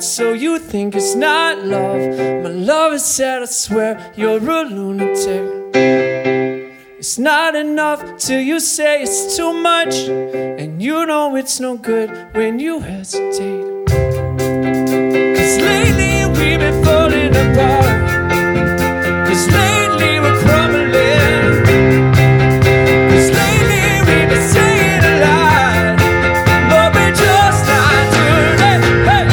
so you think it's not love. My love is sad, I swear you're a lunatic. It's not enough till you say it's too much, and you know it's no good when you hesitate. 'Cause lately we've been falling apart. 'Cause lately we're crumbling. 'Cause lately we've been saying a lot, but we're just not doing it. Hey!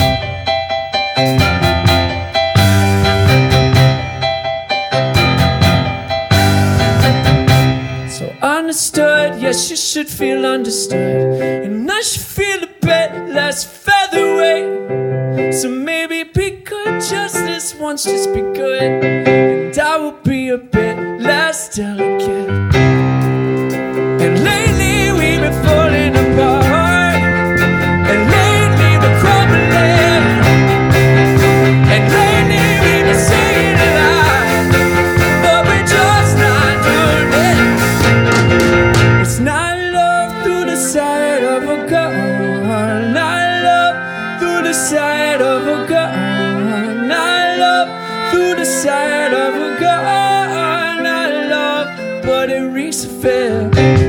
So understood, yes, you should feel understood, and I should feel a bit less featherweight. So maybe be good just this once, just be good, and I will be a bit less delicate. And lately we've been falling apart, and lately we're crumbling, and lately we've been saying a lot, but we're just not doing it. It's not love through the side of a gun, not love through the side of a gun, not love through the side of a gun, not love, but it reeks of fear.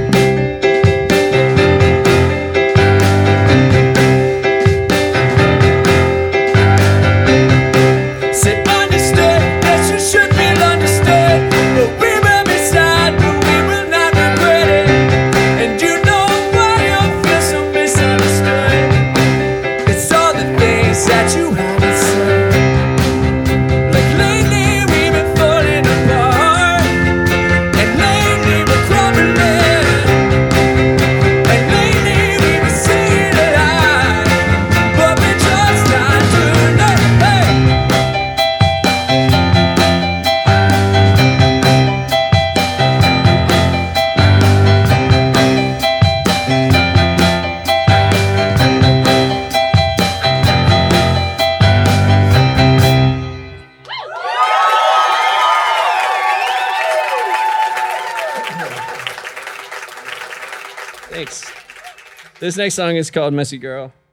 Say understood, yes you should feel understood, but we will be sad, but we will not regret it. And you know why you feel so misunderstood. It's all the things that you haven't said. Like lately we've been falling apart, and lately we're crumbling, and lately we've been saying a lot, but we're just not doing it. Hey! Thanks. This next song is called Messy Girl.